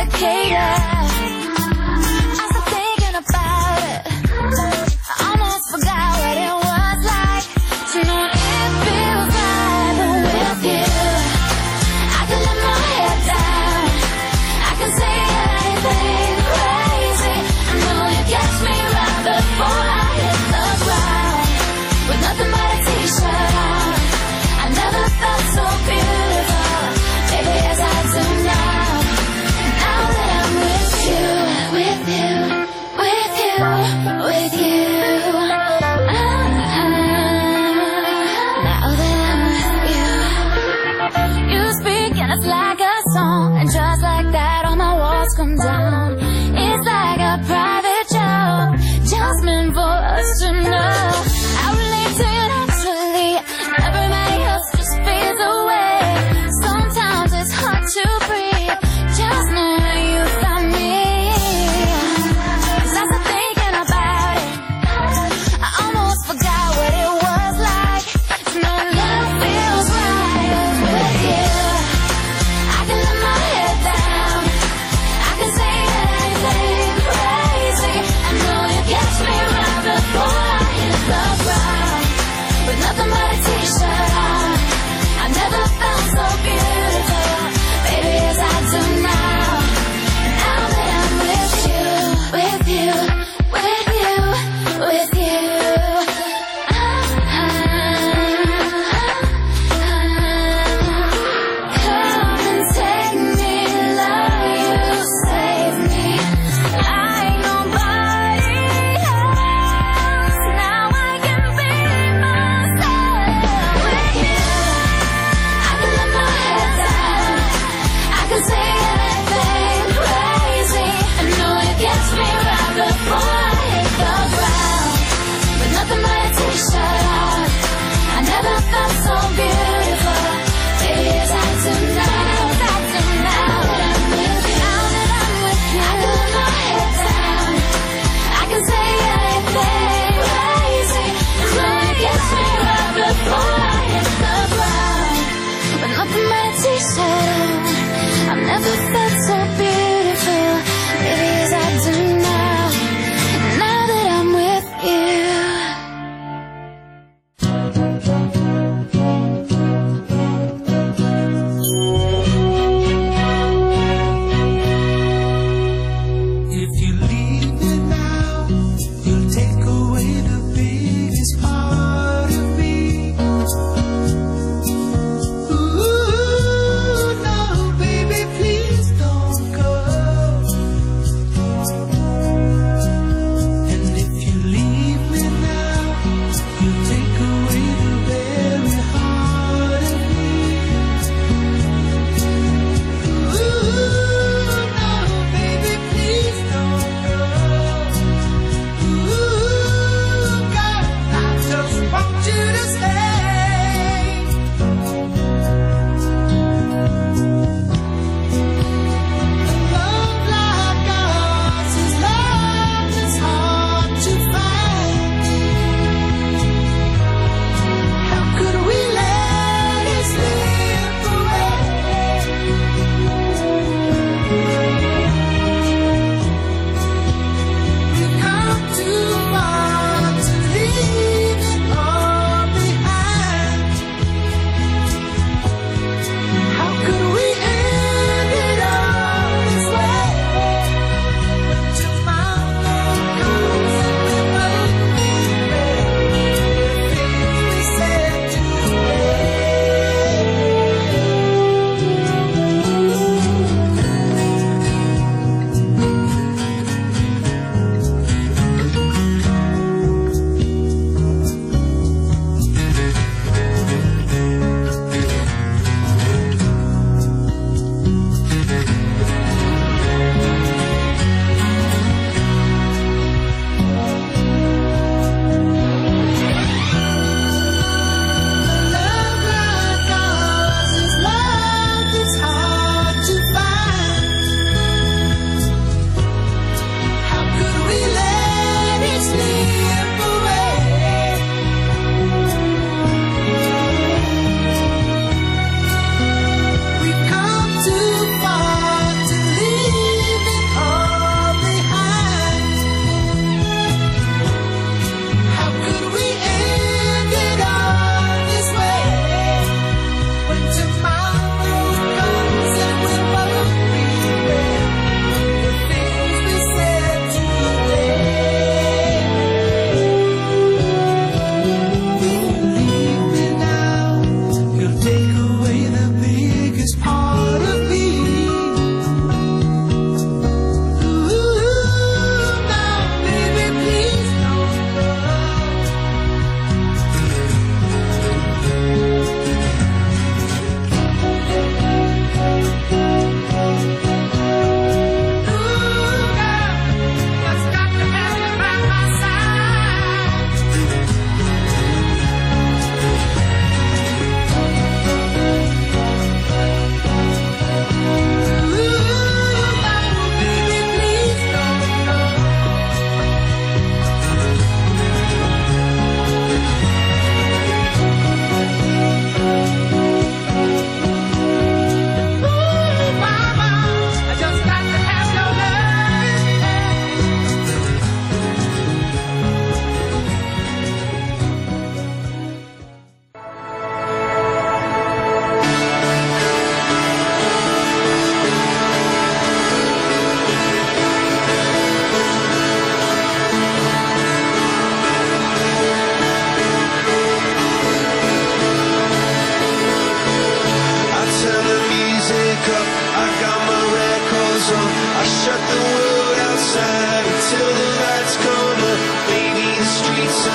complicated. I start thinking about it. I almost forgot what it was like to know it feels right. But with you, I can let my head down. I can say anything crazy. I know you catch me right before I hit the ground. With nothing but a t-shirt on, I never felt so beautiful, baby, as I do now. Now that I'm with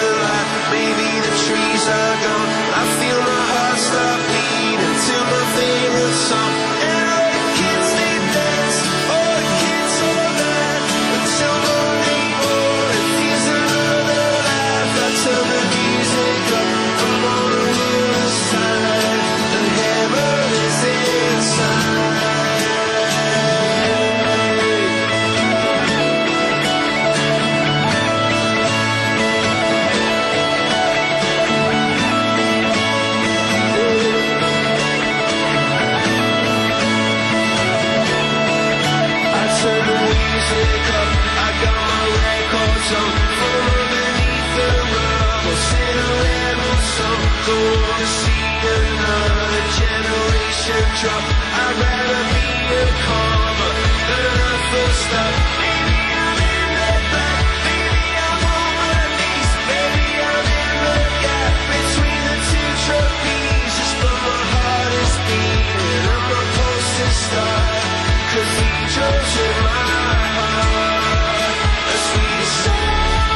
light. Maybe the trees are gone. I feel my heart stop beating to my favorite song. And all the kids they dance, all the kids all that until morning morning. Feels another life. I turn the music up. I'm on a river's side. The hammer is inside. Don't wanna see another generation drop. I'd rather be a comma than a full stop. Maybe I'm in the back, maybe I'm on my knees, maybe I'm in the gap between the two trapezes. But my heart is beating, I'm a posting star. Cathedrals in my heart, a sweet song.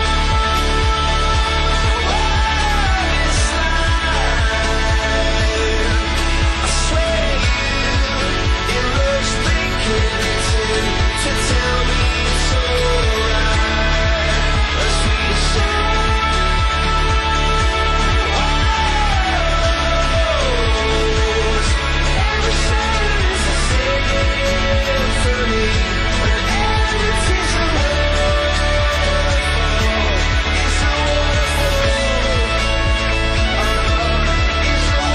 To tell me it's alright, a sweet song. Every sentence is singing for me. When every tear's a waterfall, it's a waterfall. It's a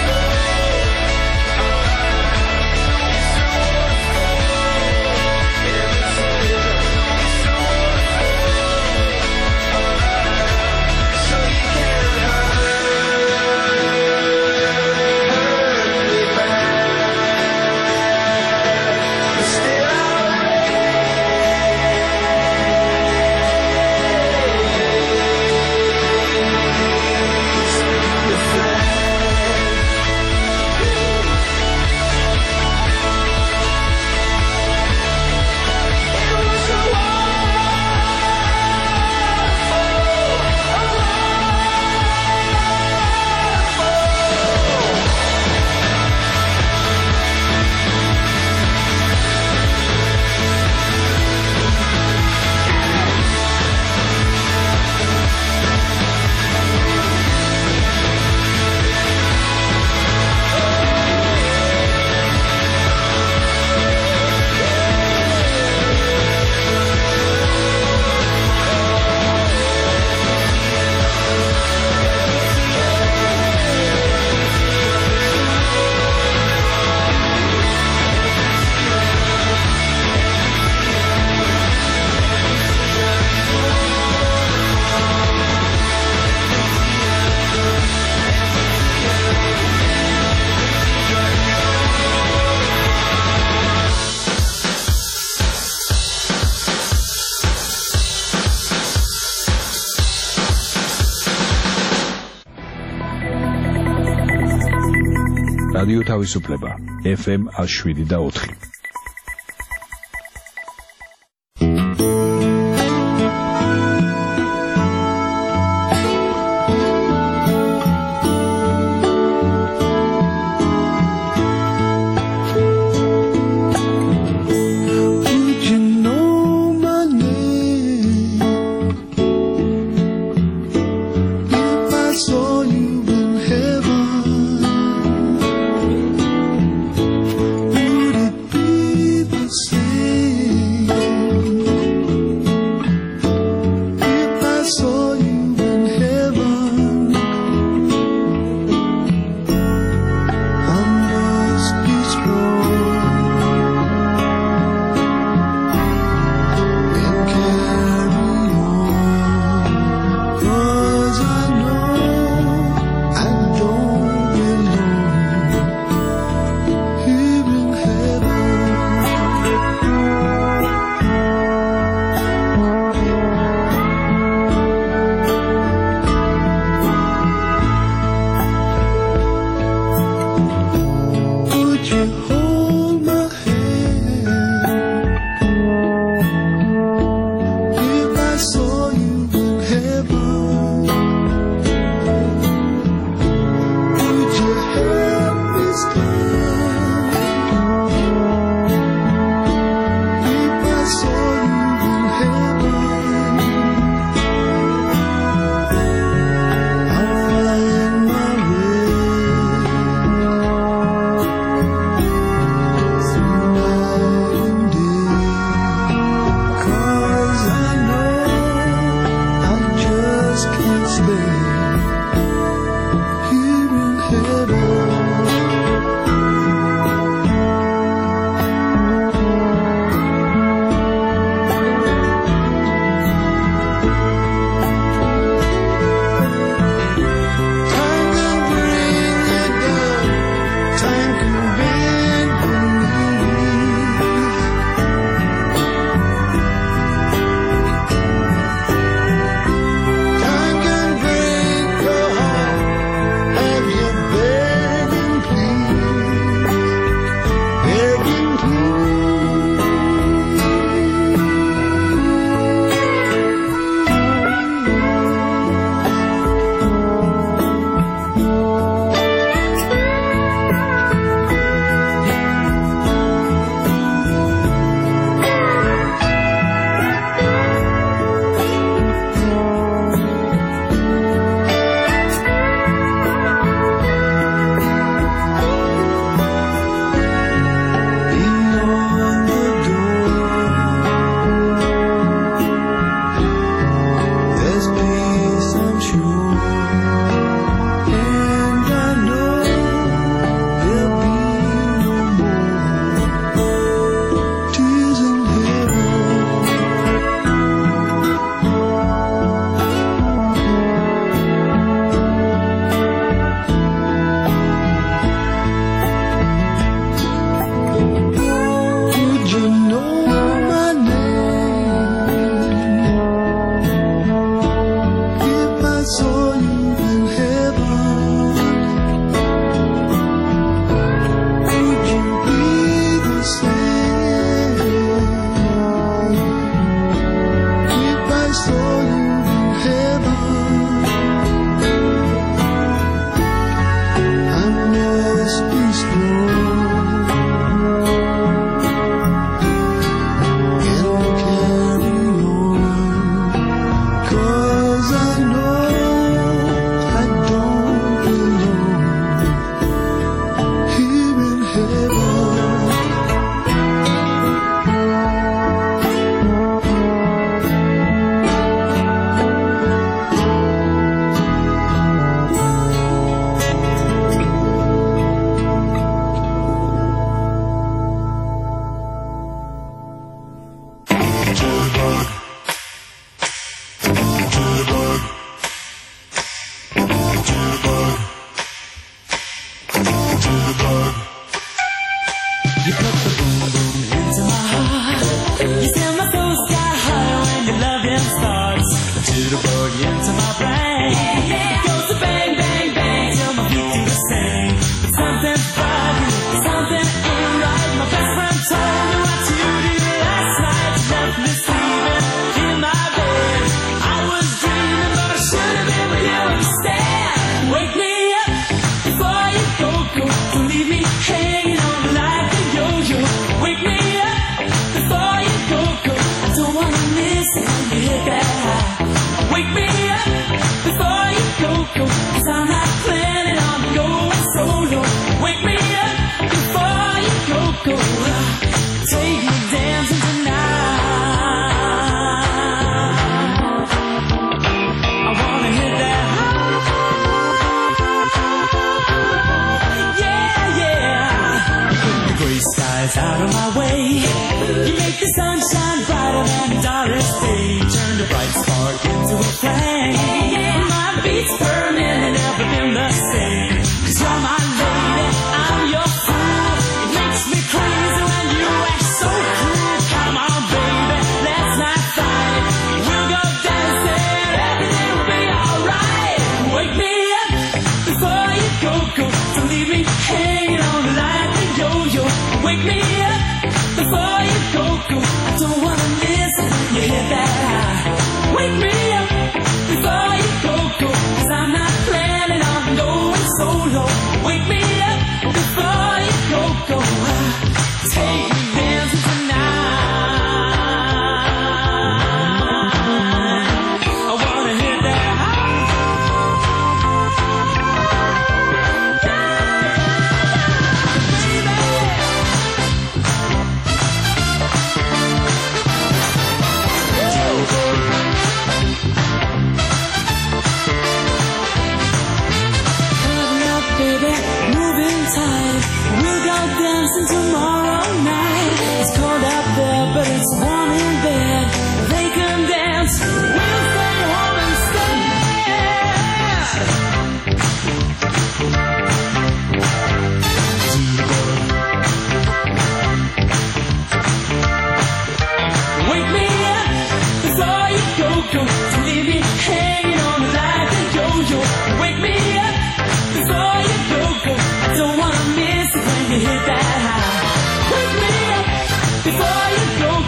რადიო თავისუფლება FM 107.4. Would it be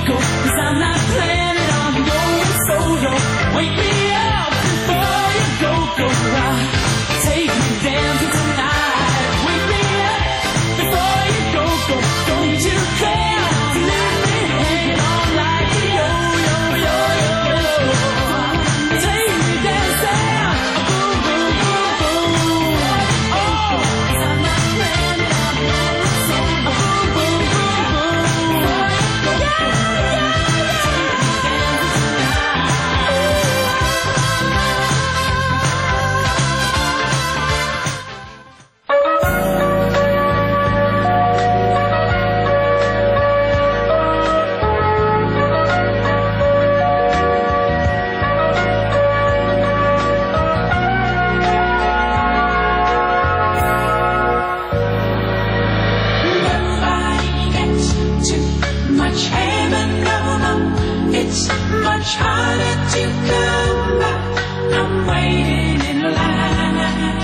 go, 'cause I'm not planning on going solo. Wake me up before you go, take me dancing tonight. Wake me up before you go, don't you care to leave me hanging on like a yo-yo. Take me dancing, boom, boom, boom, boom. Oh, 'cause I'm not planning on going solo. Boom, boom, boom, boom. Yeah. Much harder to come back. I'm waiting in line.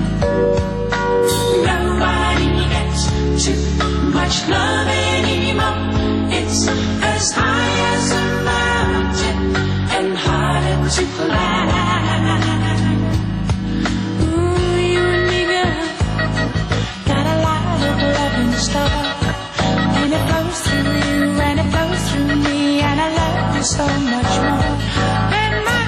Nobody gets too much love anymore. It's as high as a mountain and harder to climb. Ooh, you and me, girl, got a lot of love in store, and it flows through you and it flows through me, and I love you so much more than my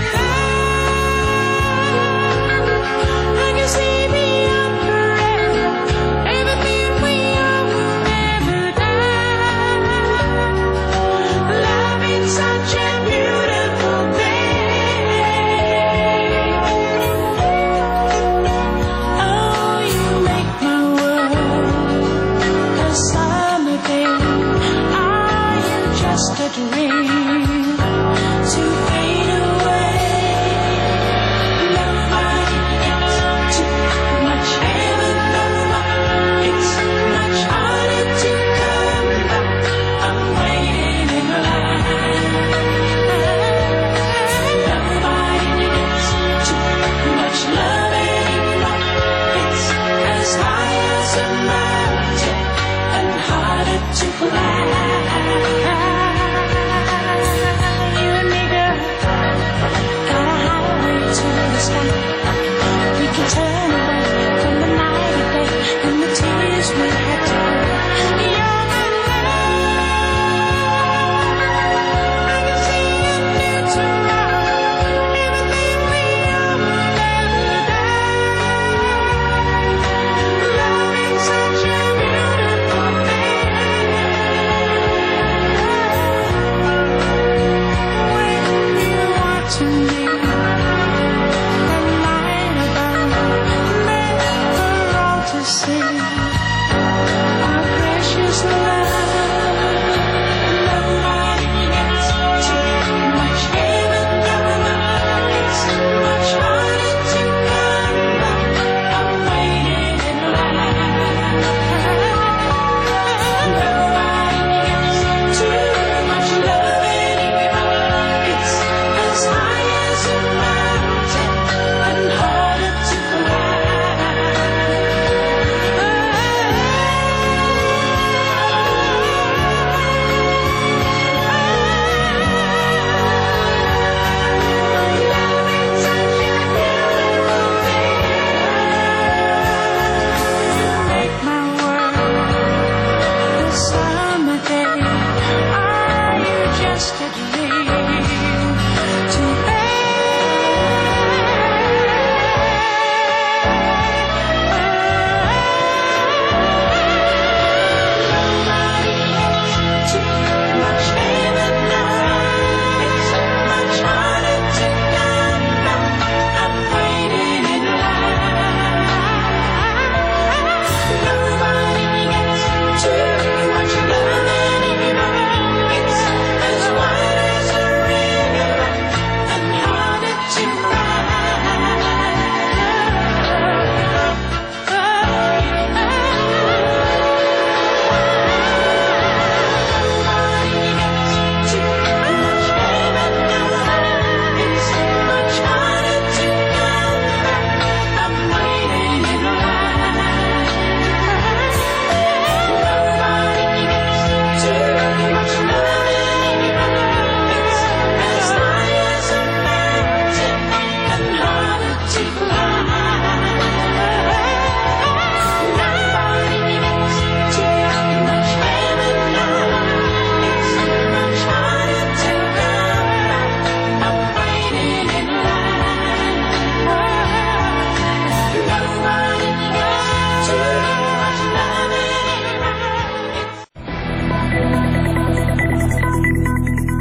love. I can see beyond forever, everything we are will never die. Love is such a beautiful thing.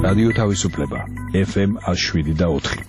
რადიო თავისუფლება FM 107.4.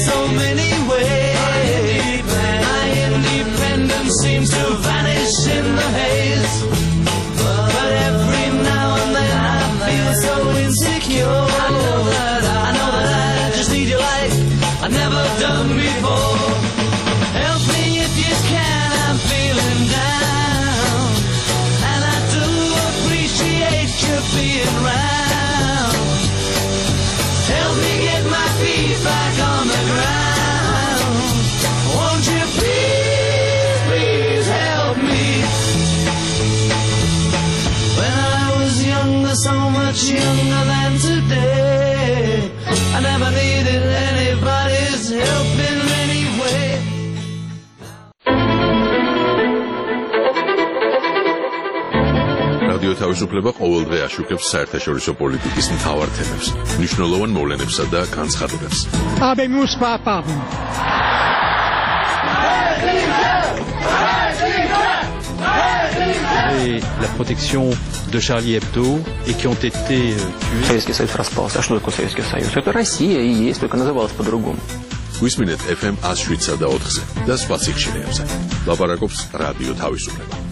Seems to vanish in much younger than today. I never needed anybody's help in any way. რადიო თავისუფლება ყოველდღე აშუქებს საერთაშორისო პოლიტიკის მთავარ თემებს, მნიშვნელოვან მოვლენებსა და განცხადებებს. Habemus papam. Et la protection de Charlie Hebdo et qui ont été tués. Советский Союз распался. А что такое Советский Союз? Это Россия и есть, только называлась по-другому. გვისმინეთ FM 107.4-ზე და სხვა სიხშირეებზე. ლაპარაკობს რადიო თავისუფლება.